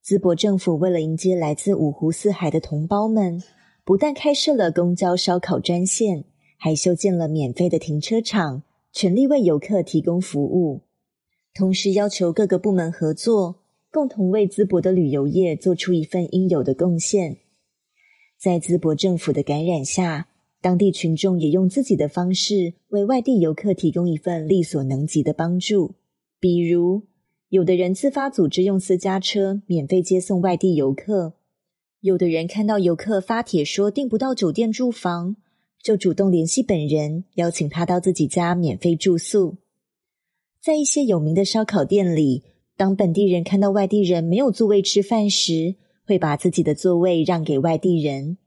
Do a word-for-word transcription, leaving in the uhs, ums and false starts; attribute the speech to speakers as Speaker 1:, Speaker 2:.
Speaker 1: 淄博政府为了迎接来自五湖四海的同胞们，不但开设了公交烧烤专线，还修建了免费的停车场，全力为游客提供服务。同时要求各个部门合作，共同为淄博的旅游业做出一份应有的贡献。在淄博政府的感染下，当地群众也用自己的方式为外地游客提供一份力所能及的帮助。比如，有的人自发组织用私家车免费接送外地游客，有的人看到游客发帖说订不到酒店住房，就主动联系本人，邀请他到自己家免费住宿。在一些有名的烧烤店里，当本地人看到外地人没有座位吃饭时，会把自己的座位让给外地人。